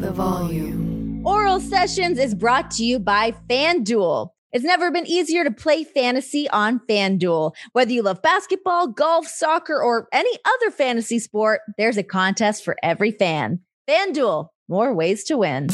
the volume. Oral Sessions is brought to you by FanDuel. It's never been easier to play fantasy on FanDuel. Whether you love basketball, golf, soccer, or any other fantasy sport, there's a contest for every fan. FanDuel, more ways to win.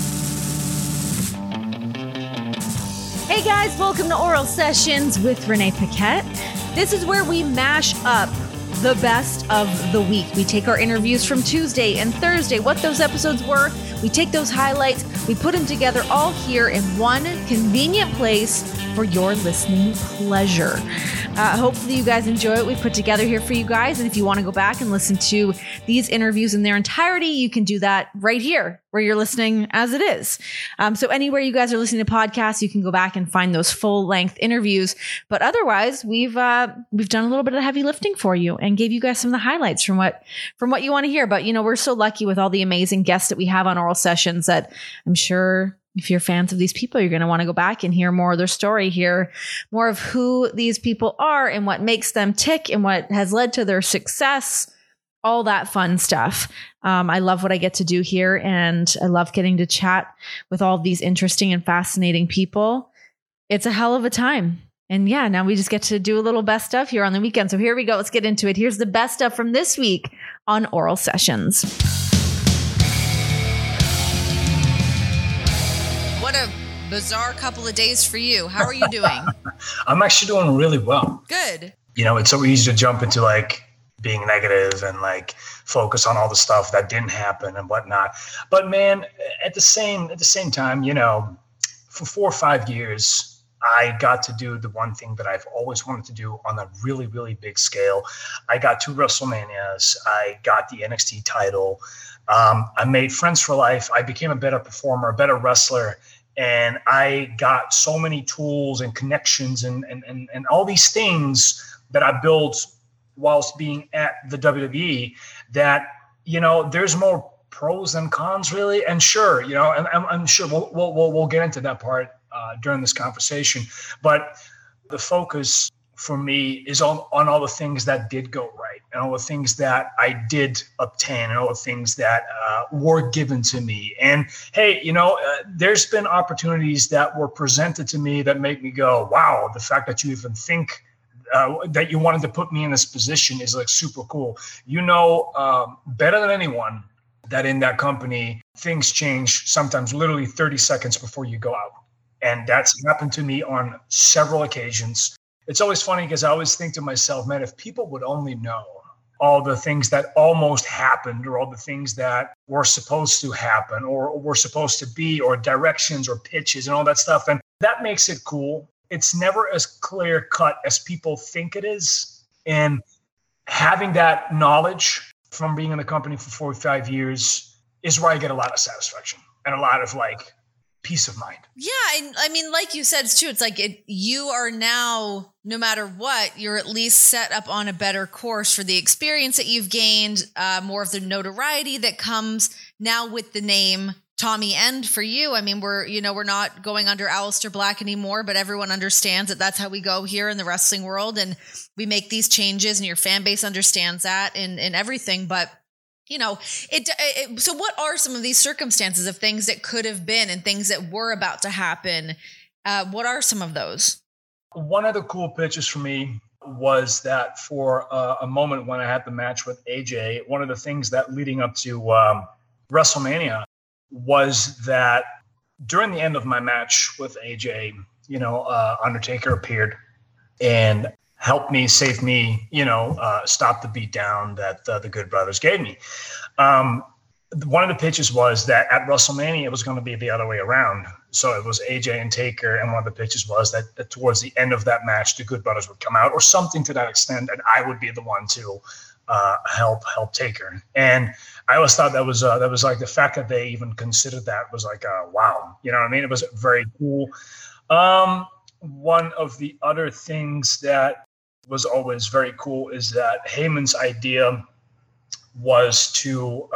Hey guys, welcome to Oral Sessions with Renee Paquette. This is where we mash up the best of the week. We take our interviews from Tuesday and Thursday, what those episodes were. We take those highlights, we put them together all here in one convenient place for your listening pleasure. Hopefully you guys enjoy what we put together here for you guys. And if you want to go back and listen to these interviews in their entirety, you can do that right here where you're listening as it is. So anywhere you guys are listening to podcasts, you can go back and find those full length interviews. But otherwise, we've done a little bit of heavy lifting for you and gave you guys some of the highlights from what you want to hear. But you know, we're so lucky with all the amazing guests that we have on Oral Sessions that I'm sure if you're fans of these people, you're going to want to go back and hear more of their story, hear more of who these people are and what makes them tick and what has led to their success, all that fun stuff. I love what I get to do here, and I love getting to chat with all these interesting and fascinating people. It's a hell of a time. And yeah, now we just get to do a little best stuff here on the weekend. So here we go. Let's get into it. Here's the best stuff from this week on Oral Sessions. What a bizarre couple of days for you. How are you doing? I'm actually doing really well. Good. You know, it's so easy to jump into like being negative and like focus on all the stuff that didn't happen and whatnot. But man, at the same time, you know, for 4 or 5 years, I got to do the one thing that I've always wanted to do on a really, really big scale. I got 2 WrestleManias. I got the NXT title. I made friends for life. I became a better performer, a better wrestler. And I got so many tools and connections and all these things that I built whilst being at the WWE that, you know, there's more pros than cons really. And sure, you know, and I'm sure we'll get into that part during this conversation. But the focus for me is on all the things that did go right and all the things that I did obtain and all the things that were given to me. And hey, you know, there's been opportunities that were presented to me that make me go, wow, the fact that you even think that you wanted to put me in this position is like super cool. You know, better than anyone that in that company, things change sometimes literally 30 seconds before you go out. And that's happened to me on several occasions. It's always funny because I always think to myself, man, if people would only know all the things that almost happened or all the things that were supposed to happen or were supposed to be or directions or pitches and all that stuff. And that makes it cool. It's never as clear cut as people think it is. And having that knowledge from being in the company for 4 or 5 years is where I get a lot of satisfaction and a lot of like peace of mind. Yeah. I mean, like you said, too, it's like you are now, no matter what, you're at least set up on a better course for the experience that you've gained, more of the notoriety that comes now with the name Tommy End for you. I mean, we're not going under Aleister Black anymore, but everyone understands that that's how we go here in the wrestling world. And we make these changes and your fan base understands that and everything. But you know, so what are some of these circumstances of things that could have been and things that were about to happen? What are some of those? One of the cool pitches for me was that for a moment when I had the match with AJ, one of the things that leading up to WrestleMania was that during the end of my match with AJ, you know, Undertaker appeared and helped me, save me, you know, stop the beat down that the Good Brothers gave me. One of the pitches was that at WrestleMania, it was going to be the other way around. So it was AJ and Taker. And one of the pitches was that towards the end of that match, the Good Brothers would come out or something to that extent. And I would be the one to help Taker. And I always thought that was like the fact that they even considered that was like, wow, you know what I mean? It was very cool. One of the other things that was always very cool is that Heyman's idea was to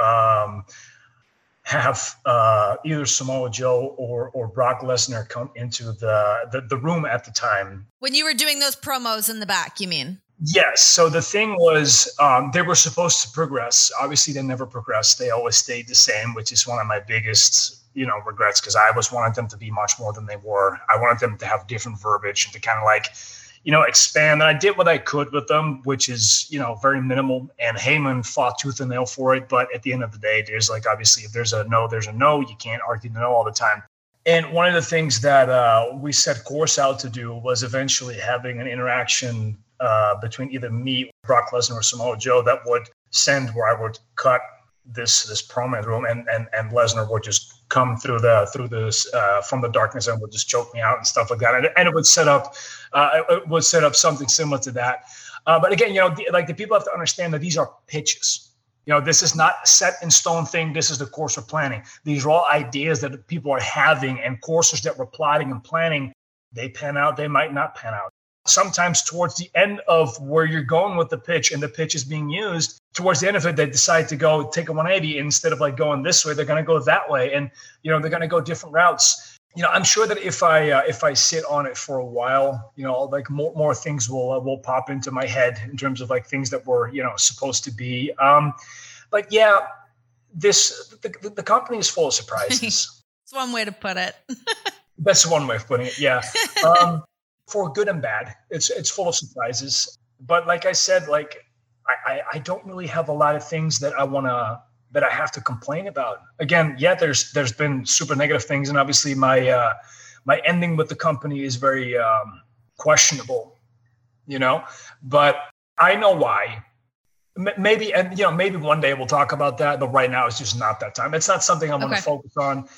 have either Samoa Joe or Brock Lesnar come into the room at the time. When you were doing those promos in the back, you mean? Yes. So the thing was, they were supposed to progress. Obviously, they never progressed. They always stayed the same, which is one of my biggest, regrets, because I always wanted them to be much more than they were. I wanted them to have different verbiage and to kind of like, expand. And I did what I could with them, which is, very minimal. And Heyman fought tooth and nail for it. But at the end of the day, there's like, obviously, if there's a no, there's a no. You can't argue the no all the time. And one of the things that we set course out to do was eventually having an interaction between either me, Brock Lesnar, or Samoa Joe that would send where I would cut this promo room, and Lesnar would just come through this from the darkness and would just choke me out and stuff like that. And it would set up something similar to that. But again, the people have to understand that these are pitches. This is not a set in stone thing. This is the course we're planning. These are all ideas that people are having and courses that we're plotting and planning. They pan out. They might not pan out. Sometimes towards the end of where you're going with the pitch and the pitch is being used, towards the end of it, they decide to go take a 180. Instead of like going this way, they're going to go that way. And, they're going to go different routes. I'm sure that if I sit on it for a while, like more things will pop into my head in terms of like things that were, supposed to be. But yeah, the company is full of surprises. It's one way to put it. That's one way of putting it. Yeah. For good and bad, it's full of surprises. But like I said, like I don't really have a lot of things that I have to complain about. Again, yeah, there's been super negative things, and obviously my ending with the company is very questionable, But I know why. Maybe one day we'll talk about that, but right now it's just not that time. It's not something I want to focus on.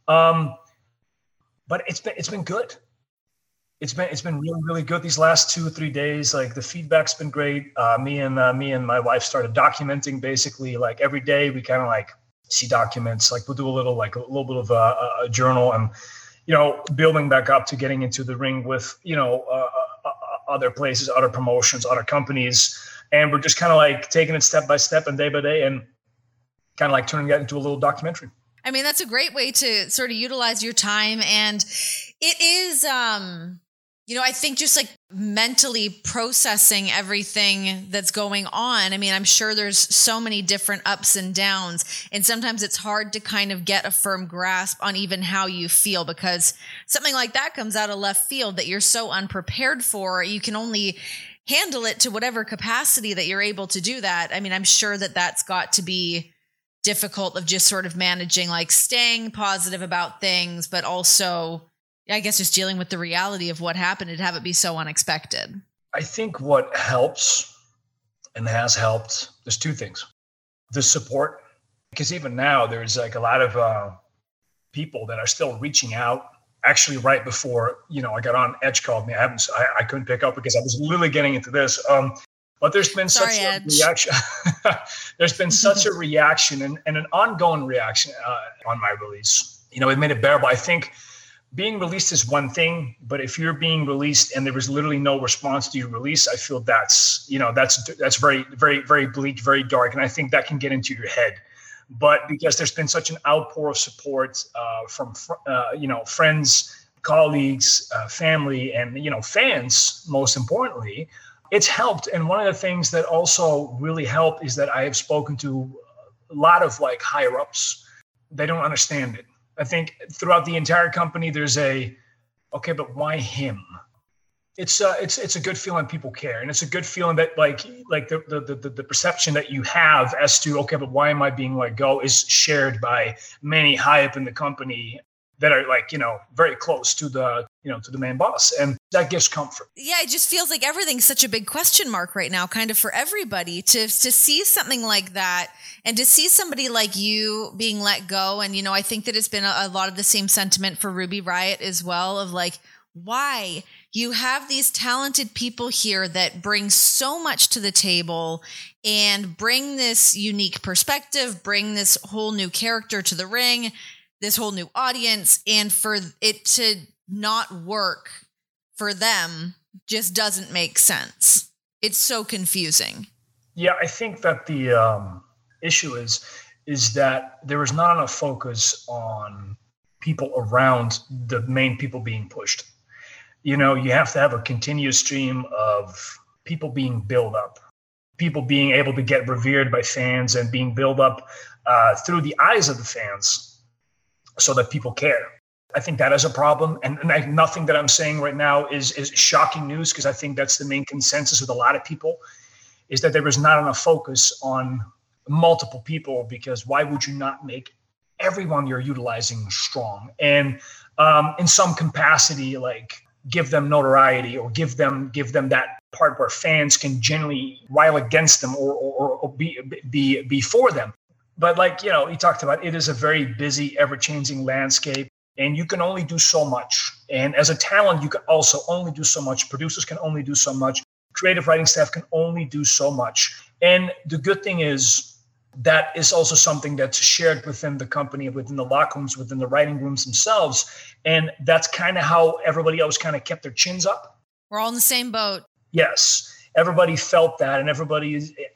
But it's been good. It's been really, really good these last 2 or 3 days. Like the feedback's been great. Me and my wife started documenting basically like every day. We kind of like see documents. Like we'll do a little bit of a journal, and building back up to getting into the ring with other places, other promotions, other companies, and we're just kind of like taking it step by step and day by day, and kind of like turning that into a little documentary. I mean, that's a great way to sort of utilize your time, and it is. I think just like mentally processing everything that's going on. I mean, I'm sure there's so many different ups and downs, and sometimes it's hard to kind of get a firm grasp on even how you feel, because something like that comes out of left field that you're so unprepared for. You can only handle it to whatever capacity that you're able to do that. I mean, I'm sure that that's got to be difficult, of just sort of managing, like staying positive about things, but also, I guess, just dealing with the reality of what happened and have it be so unexpected. I think what helps and has helped, there's two things. The support, because even now there's like a lot of people that are still reaching out. Actually, right before, I got on, Edge called me. I couldn't pick up because I was literally getting into this. But there's been such a reaction. There's been such a reaction and an ongoing reaction on my release. It made it bearable. I think being released is one thing, but if you're being released and there was literally no response to your release, I feel that's very, very, very bleak, very dark. And I think that can get into your head. But because there's been such an outpour of support from friends, colleagues, family, and, fans, most importantly, it's helped. And one of the things that also really helped is that I have spoken to a lot of like higher ups. They don't understand it. I think throughout the entire company, there's okay, but why him? It's a good feeling people care. And it's a good feeling that like the perception that you have as to, okay, but why am I being let go, is shared by many high up in the company that are like, very close to the main boss. And that gives comfort. Yeah, it just feels like everything's such a big question mark right now, kind of for everybody, to see something like that and to see somebody like you being let go. And, I think that it's been a lot of the same sentiment for Ruby Riott as well, of like, why? You have these talented people here that bring so much to the table and bring this unique perspective, bring this whole new character to the ring, this whole new audience, and for it to not work for them just doesn't make sense. It's so confusing. Yeah, I think that the issue is that there is not enough focus on people around the main people being pushed. You have to have a continuous stream of people being built up, people being able to get revered by fans and being built up through the eyes of the fans so that people care. I think that is a problem. And nothing that I'm saying right now is shocking news, because I think that's the main consensus with a lot of people, is that there is not enough focus on multiple people, because why would you not make everyone you're utilizing strong? And in some capacity, like give them notoriety, or give them that part where fans can generally rile against them or be for them. But like, you talked about, it is a very busy, ever-changing landscape, and you can only do so much. And as a talent, you can also only do so much. Producers can only do so much. Creative writing staff can only do so much. And the good thing is that is also something that's shared within the company, within the locker rooms, within the writing rooms themselves. And that's kind of how everybody else kind of kept their chins up. We're all in the same boat. Yes. Everybody felt that, and everybody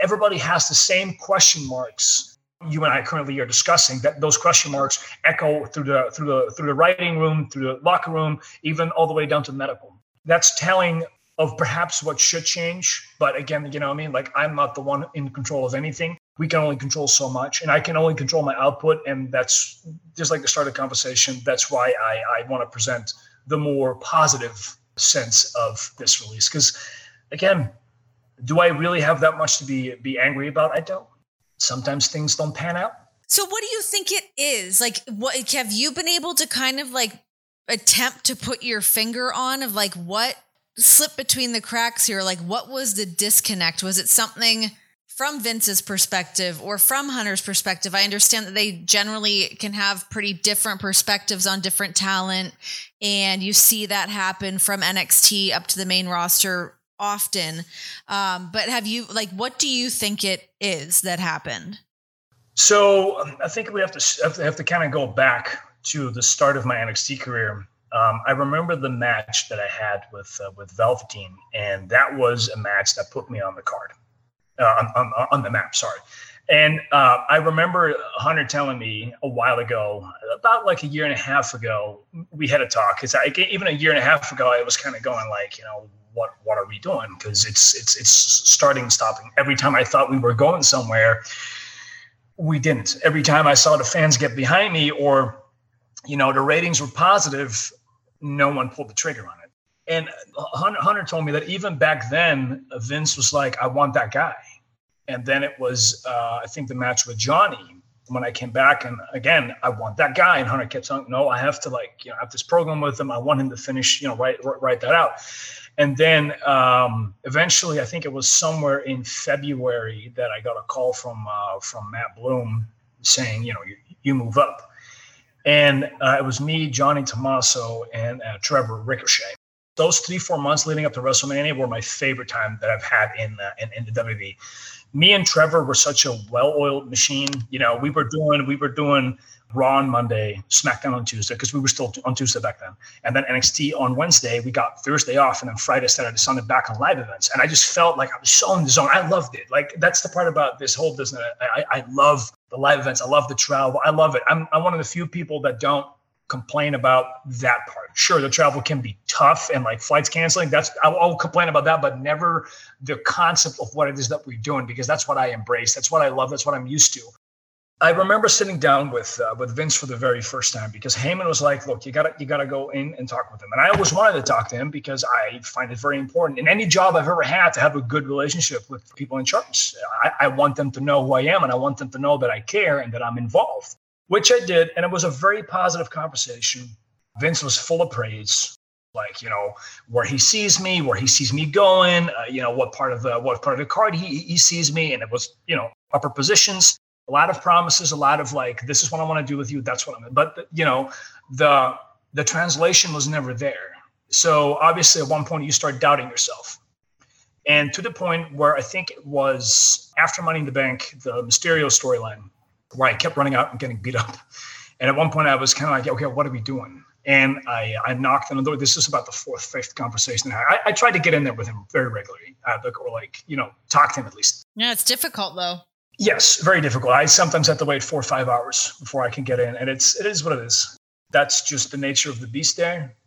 has the same question marks you and I currently are discussing, that those question marks echo through the writing room, through the locker room, even all the way down to medical. That's telling of perhaps what should change. But again, you know what I mean? Like, I'm not the one in control of anything. We can only control so much, and I can only control my output. And that's just like the start of the conversation. That's why I want to present the more positive sense of this release. Because again, do I really have that much to be angry about? I don't. Sometimes things don't pan out. So what do you think it is? Like, what have you been able to kind of like attempt to put your finger on of like what slipped between the cracks here? Like, what was the disconnect? Was it something from Vince's perspective or from Hunter's perspective? I understand that they generally can have pretty different perspectives on different talent, and you see that happen from NXT up to the main roster often. But have you, like, what do you think it is that happened? So I think we have to kind of go back to the start of my NXT career. I remember the match that I had with Velveteen, and that was a match that put me on the card, on the map. Sorry. And I remember Hunter telling me a while ago, about like a year and a half ago, we had a talk. It's like, even a year and a half ago, I was kind of going like, what are we doing? Because it's starting and stopping. Every time I thought we were going somewhere, we didn't. Every time I saw the fans get behind me, or the ratings were positive, no one pulled the trigger on it. And Hunter told me that even back then, Vince was like, I want that guy. And then it was, I think, the match with Johnny, when I came back, and again, I want that guy. And Hunter kept saying, no, I have to have this program with him. I want him to finish, write that out. And then eventually, I think it was somewhere in February that I got a call from Matt Bloom saying, you move up. And it was me, Johnny Tommaso, and Trevor Ricochet. Those 3-4 months leading up to WrestleMania were my favorite time that I've had in the WWE. Me and Trevor were such a well-oiled machine. We were doing Raw on Monday, SmackDown on Tuesday, because we were still on Tuesday back then. And then NXT on Wednesday. We got Thursday off, and then Friday, Saturday, Sunday back on live events. And I just felt like I was so in the zone. I loved it. Like, that's the part about this whole business. I love the live events. I love the travel. I love it. I'm one of the few people that don't complain about that part. Sure, the travel can be tough, and like flights canceling, I'll complain about that, but never the concept of what it is that we're doing, because that's what I embrace. That's what I love. That's what I'm used to. I remember sitting down with Vince for the very first time, because Heyman was like, look, you gotta go in and talk with him. And I always wanted to talk to him, because I find it very important in any job I've ever had to have a good relationship with people in charge. I want them to know who I am, and I want them to know that I care and that I'm involved, which I did. And it was a very positive conversation. Vince was full of praise, like, where he sees me going, what part of the card he sees me. And it was, upper positions, a lot of promises, a lot of like, this is what I want to do with you. That's what I'm, but the translation was never there. So obviously at one point you start doubting yourself. And to the point where I think it was after Money in the Bank, the Mysterio storyline, where I kept running out and getting beat up. And at one point I was kind of like, okay, what are we doing? And I knocked on the door. This is about the 4th, 5th conversation. I tried to get in there with him very regularly, or talk to him at least. Yeah, it's difficult though. Yes, very difficult. I sometimes have to wait 4 or 5 hours before I can get in. And it is what it is. That's just the nature of the beast there.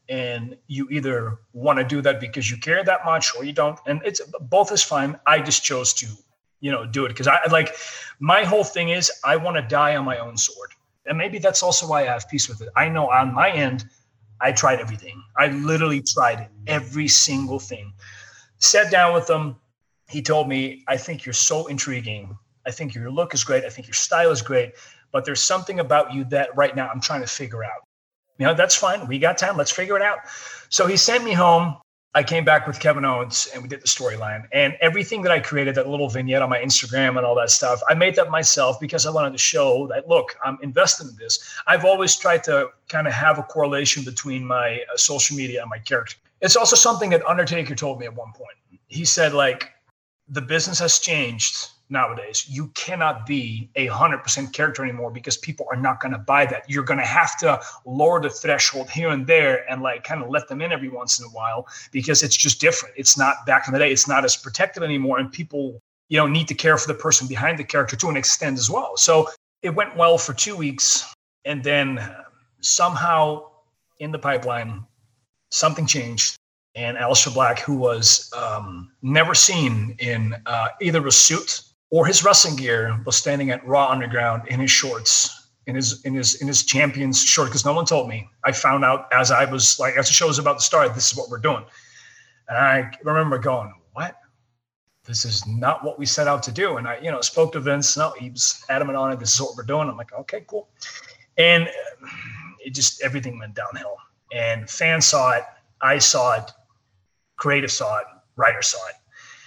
and you either want to do that because you care that much or you don't. And it's both is fine. I just chose to, do it because I like my whole thing is I want to die on my own sword. And maybe that's also why I have peace with it. I know on my end, I tried everything. I literally tried every single thing. Sat down with him. He told me, I think you're so intriguing. I think your look is great. I think your style is great. But there's something about you that right now I'm trying to figure out. That's fine. We got time. Let's figure it out. So he sent me home. I came back with Kevin Owens and we did the storyline. And everything that I created, that little vignette on my Instagram and all that stuff, I made that myself because I wanted to show that, look, I'm invested in this. I've always tried to kind of have a correlation between my social media and my character. It's also something that Undertaker told me at one point. He said, like, the business has changed nowadays. You cannot be 100% character anymore because people are not going to buy that. You're going to have to lower the threshold here and there and like kind of let them in every once in a while because it's just different. It's not back in the day. It's not as protected anymore. And people, need to care for the person behind the character to an extent as well. So it went well for 2 weeks. And then somehow in the pipeline, something changed. And Aleister Black, who was never seen in either a suit or his wrestling gear, was standing at Raw Underground in his shorts, in his champion's short, because no one told me. I found out as the show was about to start, this is what we're doing. And I remember going, what? This is not what we set out to do. And I, spoke to Vince. No, he was adamant on it. This is what we're doing. I'm like, okay, cool. And it just, everything went downhill. And fans saw it. I saw it. Creative saw it. Writer saw it.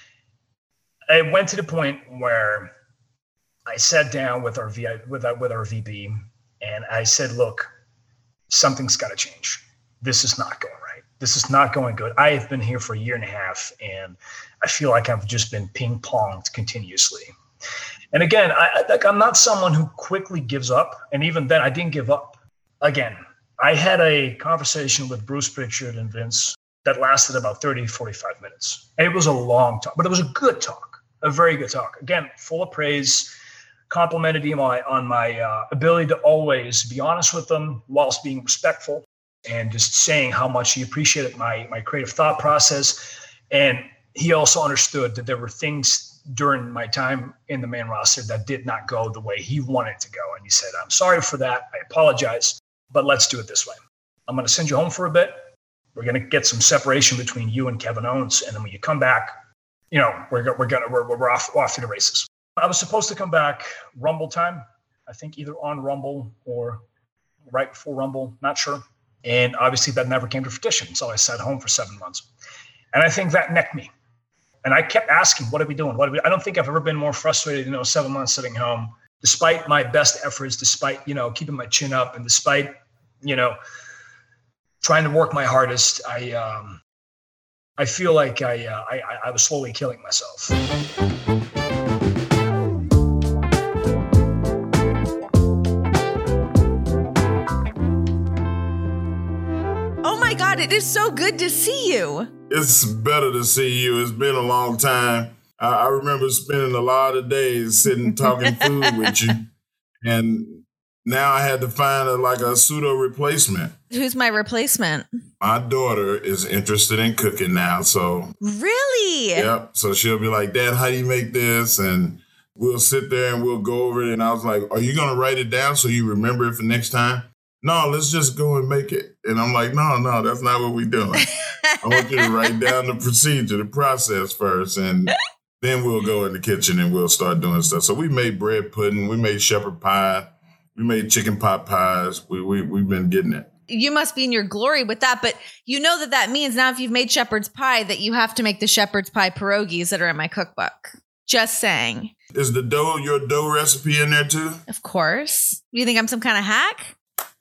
It went to the point where I sat down with our VP and I said, look, something's got to change. This is not going right. This is not going good. I have been here for a year and a half and I feel like I've just been ping-ponged continuously. And again, I'm not someone who quickly gives up. And even then I didn't give up. Again, I had a conversation with Bruce Pritchard and Vince that lasted about 30, 45 minutes. And it was a long talk, but it was a good talk. A very good talk. Again, full of praise, complimented him on my ability to always be honest with them whilst being respectful and just saying how much he appreciated my creative thought process. And he also understood that there were things during my time in the main roster that did not go the way he wanted to go. And he said, I'm sorry for that. I apologize, but let's do it this way. I'm going to send you home for a bit. We're going to get some separation between you and Kevin Owens. And then when you come back, we're off to the races. I was supposed to come back Rumble time, I think either on Rumble or right before Rumble, not sure. And obviously that never came to fruition. So I sat home for 7 months. And I think that necked me. And I kept asking, what are we doing? I don't think I've ever been more frustrated, 7 months sitting home, despite my best efforts, despite, keeping my chin up and despite, trying to work my hardest. I feel like I was slowly killing myself. Oh my God, it is so good to see you. It's better to see you. It's been a long time. I remember spending a lot of days sitting talking food with you. And now I had to find a pseudo replacement. Who's my replacement? My daughter is interested in cooking now, so. Really? Yep. So she'll be like, Dad, how do you make this? And we'll sit there and we'll go over it. And I was like, are you going to write it down so you remember it for next time? No, let's just go and make it. And I'm like, no, that's not what we're doing. I want you to write down the procedure, the process first. And then we'll go in the kitchen and we'll start doing stuff. So we made bread pudding. We made shepherd pie. We made chicken pot pies. We've been getting it. You must be in your glory with that, but you know that means now if you've made shepherd's pie that you have to make the shepherd's pie pierogies that are in my cookbook. Just saying. Is your dough recipe in there too? Of course. You think I'm some kind of hack?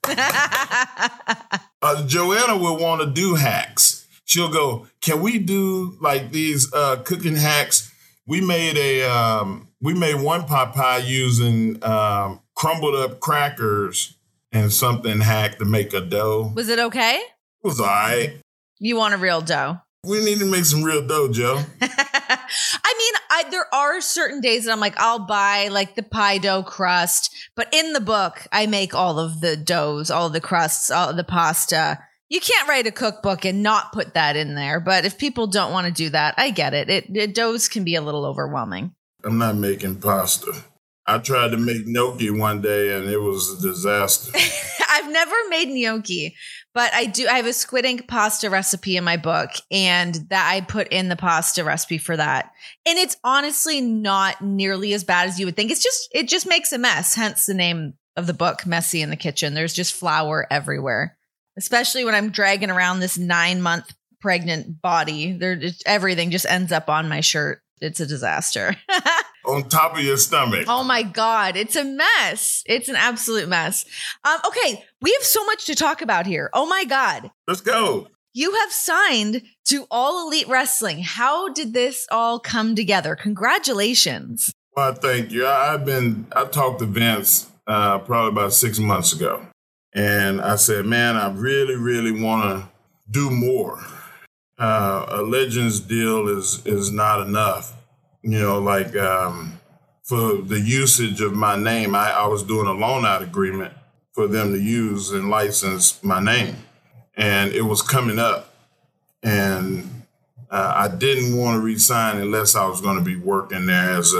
Joanna will want to do hacks. She'll go, can we do like these cooking hacks? We made one pot pie using crumbled up crackers and something hack to make a dough. Was it okay? It was all right. You want a real dough? We need to make some real dough, Joe. I mean, there are certain days that I'm like, I'll buy like the pie dough crust. But in the book, I make all of the doughs, all of the crusts, all of the pasta. You can't write a cookbook and not put that in there. But if people don't want to do that, I get it. Doughs can be a little overwhelming. I'm not making pasta. I tried to make gnocchi one day and it was a disaster. I've never made gnocchi, but I have a squid ink pasta recipe in my book, and that I put in the pasta recipe for that. And it's honestly not nearly as bad as you would think. It just makes a mess. Hence the name of the book, Messy in the Kitchen. There's just flour everywhere, especially when I'm dragging around this 9-month pregnant body. Everything just ends up on my shirt. It's a disaster. On top of your stomach. Oh my God. It's a mess. It's an absolute mess. Okay. We have so much to talk about here. Oh my God. Let's go. You have signed to All Elite Wrestling. How did this all come together? Congratulations. Well, thank you. I talked to Vince probably about 6 months ago. And I said, man, I really, really want to do more. A Legends deal is not enough. For the usage of my name, I was doing a loan-out agreement for them to use and license my name. And it was coming up. And I didn't want to resign unless I was going to be working there as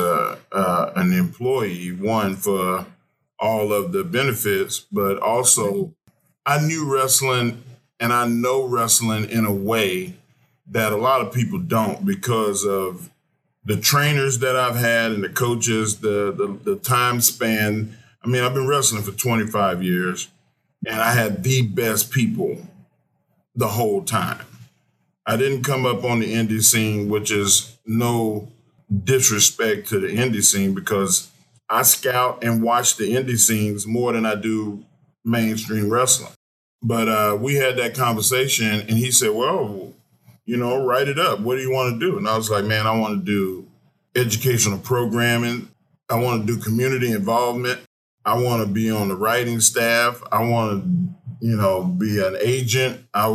an employee, one, for all of the benefits, but also I knew wrestling and I know wrestling in a way that a lot of people don't, because of the trainers that I've had and the coaches, the time span. I mean, I've been wrestling for 25 years and I had the best people the whole time. I didn't come up on the indie scene, which is no disrespect to the indie scene, because I scout and watch the indie scenes more than I do mainstream wrestling. But we had that conversation and he said, well, write it up. What do you want to do? And I was like, man, I want to do educational programming. I want to do community involvement. I want to be on the writing staff. I want to, be an agent.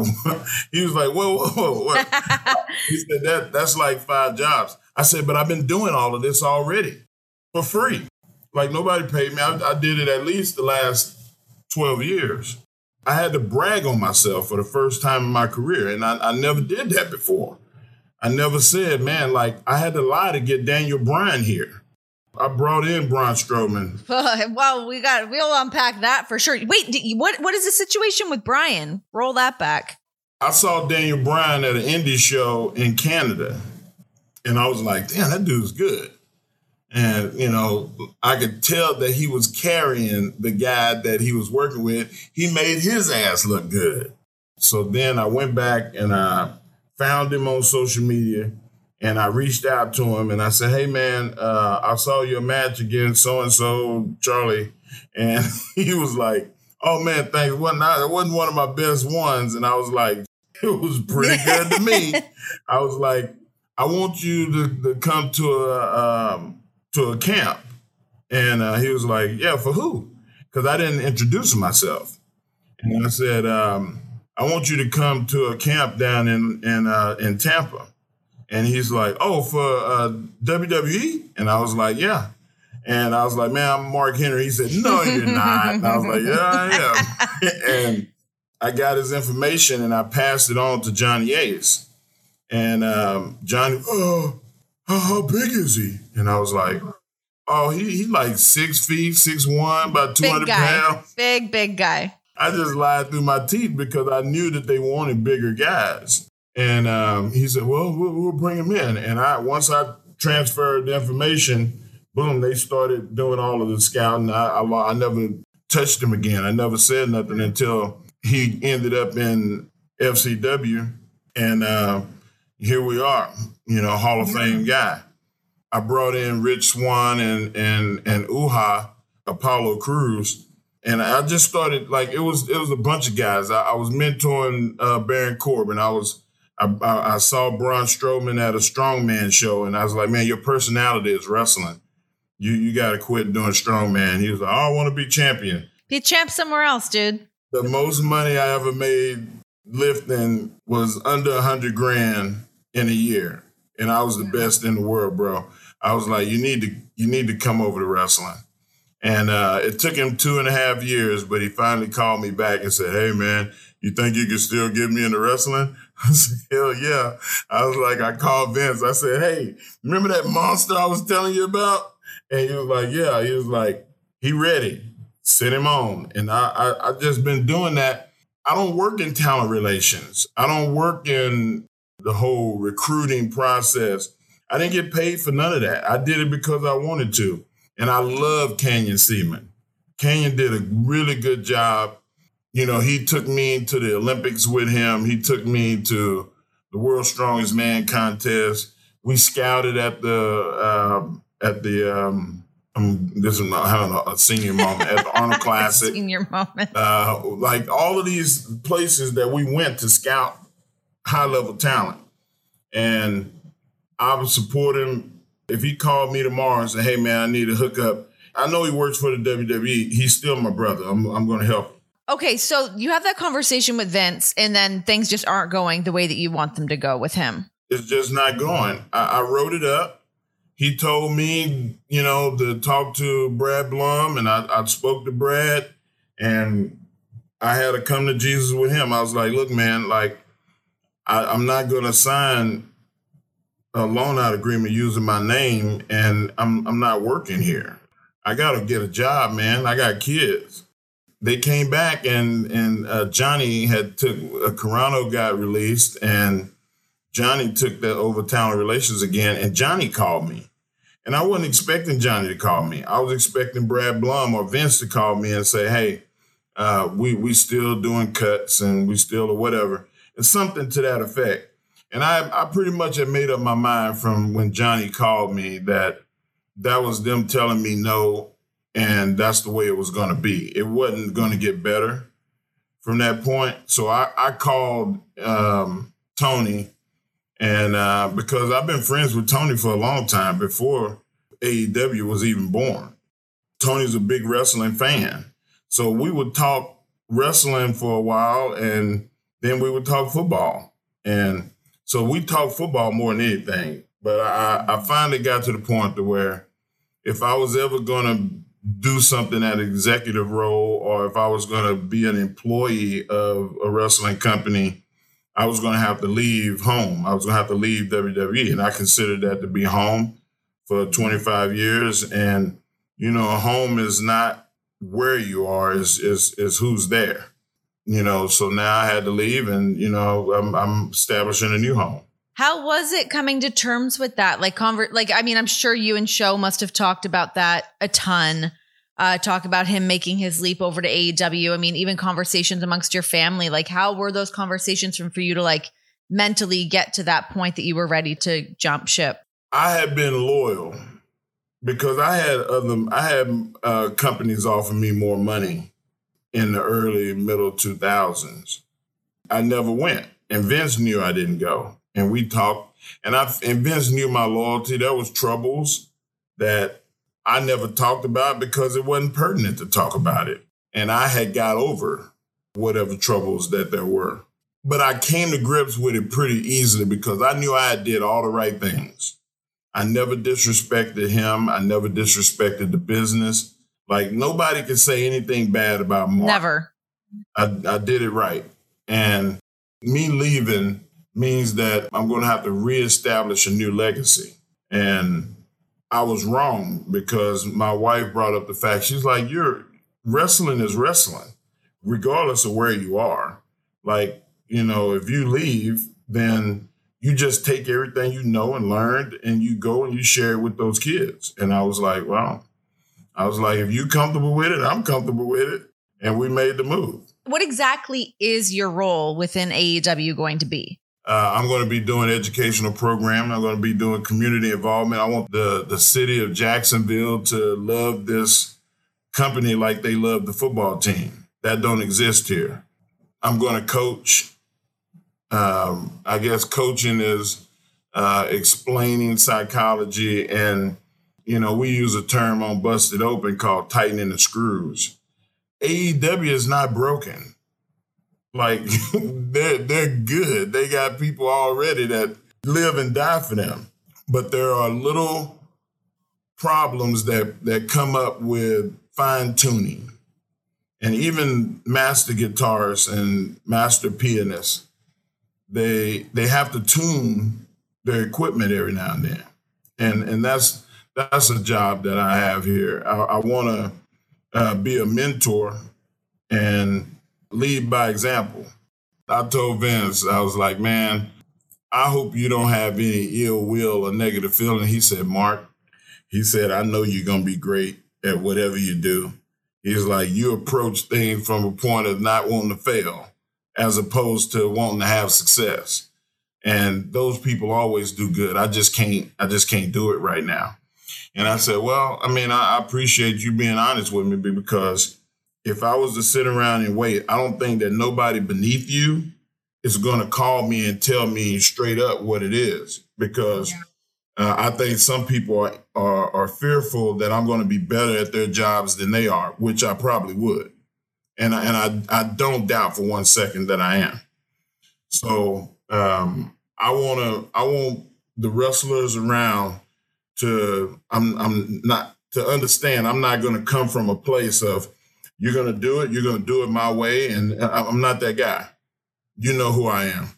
He was like, whoa. He said, that's like 5 jobs. I said, but I've been doing all of this already for free. Like, nobody paid me. I did it at least the last 12 years. I had to brag on myself for the first time in my career, and I never did that before. I never said, man, like, I had to lie to get Daniel Bryan here. I brought in Braun Strowman. Well, we'll unpack that for sure. Wait, what is the situation with Bryan? Roll that back. I saw Daniel Bryan at an indie show in Canada, and I was like, damn, that dude's good. And, I could tell that he was carrying the guy that he was working with. He made his ass look good. So then I went back and I found him on social media and I reached out to him and I said, hey, man, I saw your match against so-and-so, Charlie. And he was like, oh, man, thanks. It wasn't one of my best ones. And I was like, it was pretty good to me. I was like, I want you to come to a camp. And he was like, yeah, for who? Because I didn't introduce myself. And I said, I want you to come to a camp down in Tampa. And he's like, oh, for WWE? And I was like, yeah. And I was like, man, I'm Mark Henry. He said, no, you're not. And I was like, yeah, I am. And I got his information and I passed it on to Johnny Ace. And Johnny, how big is he? And I was like, oh, he like 6 feet, 6'1", about 200 pounds. Big guy. I just lied through my teeth because I knew that they wanted bigger guys. And he said, well, we'll bring him in. And once I transferred the information, boom, they started doing all of the scouting. I never touched him again. I never said nothing until he ended up in FCW. And here we are, Hall of Fame guy. I brought in Rich Swann and Uha, Apollo Crews. And I just started, like, it was a bunch of guys. I was mentoring Baron Corbin. I saw Braun Strowman at a strongman show, and I was like, man, your personality is wrestling. You got to quit doing strongman. He was like, oh, I want to be champion. Be a champ somewhere else, dude. The most money I ever made lifting was under $100,000 in a year. And I was the best in the world, bro. I was like, you need to come over to wrestling. And it took him 2.5 years, but he finally called me back and said, hey, man, you think you can still get me into wrestling? I said, hell yeah. I was like, I called Vince. I said, hey, remember that monster I was telling you about? And he was like, yeah. He was like, he ready. Send him on. And I just been doing that. I don't work in talent relations. I don't work in the whole recruiting process. I didn't get paid for none of that. I did it because I wanted to. And I love Canyon Seaman. Canyon did a really good job. You know, he took me to the Olympics with him. He took me to the World's Strongest Man contest. We scouted at this is I don't know, a senior moment at the Arnold Classic. Senior moment. Like all of these places that we went to scout high-level talent. And I would support him. If he called me tomorrow and said, hey, man, I need a hookup. I know he works for the WWE. He's still my brother. I'm going to help him. Okay, so you have that conversation with Vince, and then things just aren't going the way that you want them to go with him. It's just not going. I wrote it up. He told me, you know, to talk to Brad Blum, and I spoke to Brad, and I had to come to Jesus with him. I was like, look, man, like, I'm not going to sign a loan out agreement using my name, and I'm not working here. I got to get a job, man. I got kids. They came back and Johnny Carano got released, and Johnny took that over talent relations again, and Johnny called me. And I wasn't expecting Johnny to call me. I was expecting Brad Blum or Vince to call me and say, hey, we still doing cuts and we still or whatever. It's something to that effect. And I pretty much had made up my mind from when Johnny called me that was them telling me no, and that's the way it was going to be. It wasn't going to get better from that point. So I called Tony, and because I've been friends with Tony for a long time before AEW was even born. Tony's a big wrestling fan. So we would talk wrestling for a while, and then we would talk football. And so we talk football more than anything. But I finally got to the point to where if I was ever going to do something at an executive role, or if I was going to be an employee of a wrestling company, I was going to have to leave home. I was going to have to leave WWE. And I considered that to be home for 25 years. And, you know, home is not where you are, is who's there. You know, so now I had to leave, and, you know, I'm establishing a new home. How was it coming to terms with that? I mean, I'm sure you and Sho must have talked about that a ton. Talk about him making his leap over to AEW. I mean, even conversations amongst your family. Like, how were those conversations for you to like mentally get to that point that you were ready to jump ship? I had been loyal because I had companies offer me more money in the early, middle 2000s. I never went. And Vince knew I didn't go. And we talked. And Vince knew my loyalty. There was troubles that I never talked about because it wasn't pertinent to talk about it. And I had got over whatever troubles that there were. But I came to grips with it pretty easily because I knew I did all the right things. I never disrespected him. I never disrespected the business. Like, nobody could say anything bad about Mark. Never. I did it right. And me leaving means that I'm going to have to reestablish a new legacy. And I was wrong because my wife brought up the fact. She's like, wrestling is wrestling, regardless of where you are. Like, you know, if you leave, then you just take everything you know and learned and you go and you share it with those kids. And I was like, well, if you're comfortable with it, I'm comfortable with it. And we made the move. What exactly is your role within AEW going to be? I'm going to be doing educational programming. I'm going to be doing community involvement. I want the city of Jacksonville to love this company like they love the football team. That don't exist here. I'm going to coach. I guess coaching is explaining psychology, and, you know, we use a term on Busted Open called tightening the screws. AEW is not broken. Like, they're good. They got people already that live and die for them. But there are little problems that come up with fine tuning. And even master guitarists and master pianists, they have to tune their equipment every now and then. And that's a job that I have here. I want to be a mentor and lead by example. I told Vince, I was like, man, I hope you don't have any ill will or negative feeling. He said, Mark, he said, I know you're going to be great at whatever you do. He's like, you approach things from a point of not wanting to fail as opposed to wanting to have success. And those people always do good. I just can't do it right now. And I said, well, I mean, I appreciate you being honest with me, because if I was to sit around and wait, I don't think that nobody beneath you is going to call me and tell me straight up what it is, because I think some people are fearful that I'm going to be better at their jobs than they are, which I probably would. And I don't doubt for 1 second that I am. So I want the wrestlers around to understand I'm not going to come from a place of you're going to do it my way, and I'm not that guy. You know who I am.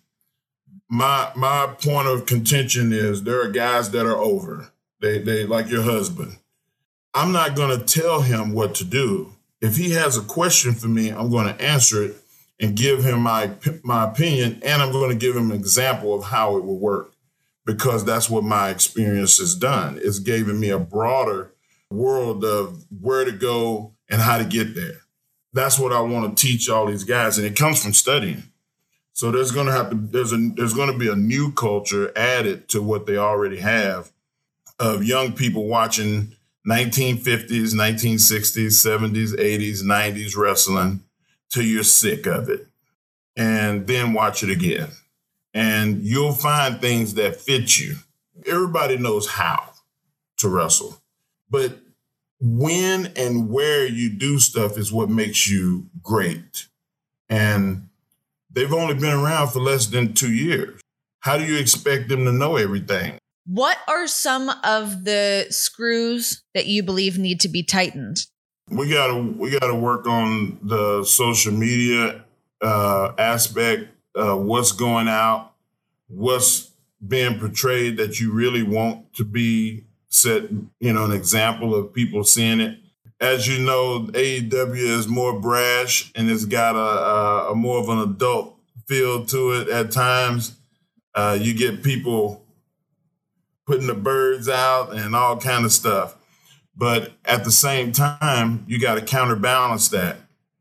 My point of contention is there are guys that are over. They like your husband. I'm not going to tell him what to do. If he has a question for me, I'm going to answer it and give him my opinion, and I'm going to give him an example of how it will work, because that's what my experience has done. It's given me a broader world of where to go and how to get there. That's what I want to teach all these guys, and it comes from studying. So there's going to be a new culture added to what they already have of young people watching 1950s, 1960s, 70s, 80s, 90s wrestling till you're sick of it, and then watch it again. And you'll find things that fit you. Everybody knows how to wrestle, but when and where you do stuff is what makes you great. And they've only been around for less than 2 years. How do you expect them to know everything? What are some of the screws that you believe need to be tightened? We gotta work on the social media aspect, what's going out, what's being portrayed that you really want to be set, an example of people seeing it. As you know, AEW is more brash and it's got a more of an adult feel to it at times. You get people putting the birds out and all kind of stuff. But at the same time, you got to counterbalance that.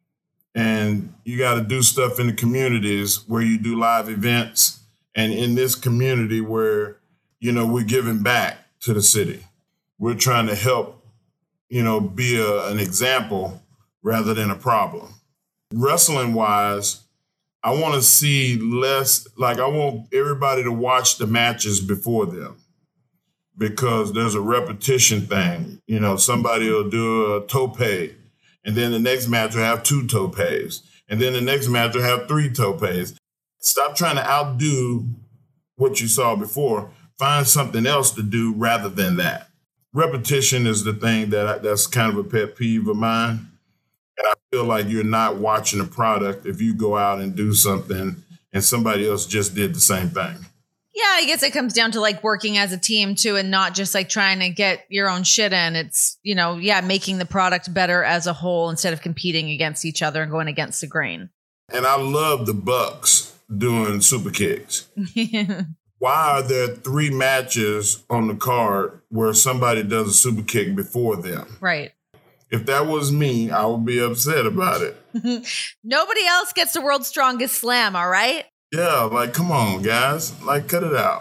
And you got to do stuff in the communities where you do live events, and in this community where, we're giving back to the city. We're trying to help, be an example rather than a problem. Wrestling wise, I want to see less, I want everybody to watch the matches before them, because there's a repetition thing. Somebody will do a tope, and then the next match will have 2 topes, and then the next match will have 3 topes. Stop trying to outdo what you saw before. Find something else to do rather than that. Repetition is the thing that's kind of a pet peeve of mine. And I feel like you're not watching a product if you go out and do something and somebody else just did the same thing. Yeah, I guess it comes down to working as a team too, and not just trying to get your own shit in. It's, making the product better as a whole instead of competing against each other and going against the grain. And I love the Bucks doing super kicks. Why are there 3 matches on the card where somebody does a super kick before them? Right. If that was me, I would be upset about it. Nobody else gets the world's strongest slam, all right? Yeah, come on, guys. Cut it out.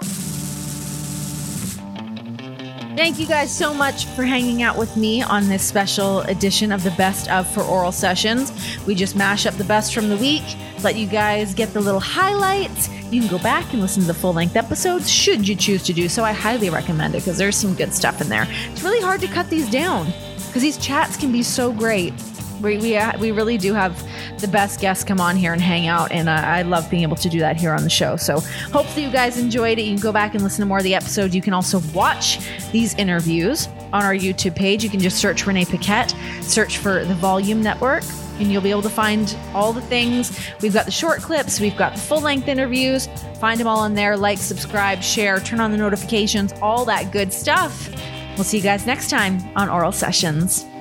Thank you guys so much for hanging out with me on this special edition of the Best of for Oral Sessions. We just mash up the best from the week, let you guys get the little highlights. You can go back and listen to the full-length episodes should you choose to do so. I highly recommend it because there's some good stuff in there. It's really hard to cut these down because these chats can be so great. We really do have the best guests come on here and hang out, and I love being able to do that here on the show. So hopefully you guys enjoyed it. You can go back and listen to more of the episodes. You can also watch these interviews on our YouTube page. You can just search Renee Paquette, search for The Volume Network, and you'll be able to find all the things. We've got the short clips, we've got the full-length interviews. Find them all on there. Like, subscribe, share, turn on the notifications, all that good stuff. We'll see you guys next time on Oral Sessions.